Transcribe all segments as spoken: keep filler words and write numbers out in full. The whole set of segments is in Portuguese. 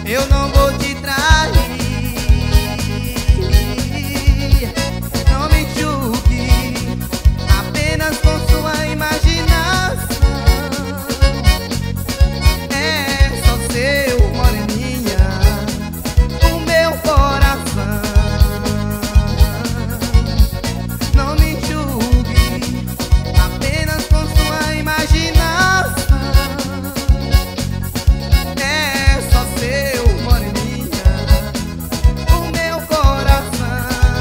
eu não vou te trair. Não me julgue apenas com sua imaginação. É só seu, moreninha, o meu coração. Não me julgue apenas com sua imaginação. É só seu, moreninha, o meu coração.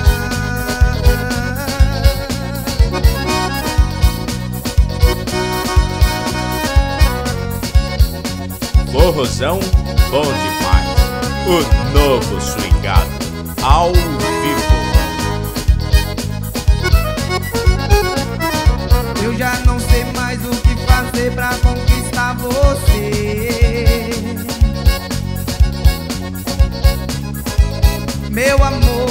Forrozão bom demais. O novo swingado ao vivo. Eu já não sei mais o que fazer pra conquistar você. Meu amor,